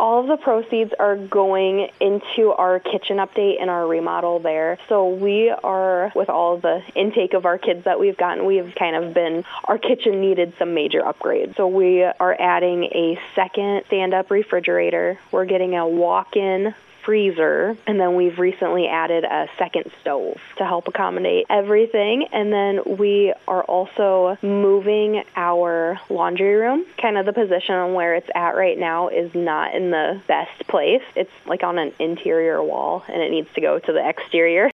All of the proceeds are going into our kitchen update and our remodel there. So we are, with all the intake of our kids that we've gotten, our kitchen needed some major upgrades. So we are adding a second stand-up refrigerator. We're getting a walk-in freezer, and then we've recently added a second stove to help accommodate everything. And then we are also moving our laundry room. Kind of the position on where it's at right now is not in the best place. It's like on an interior wall, and it needs to go to the exterior.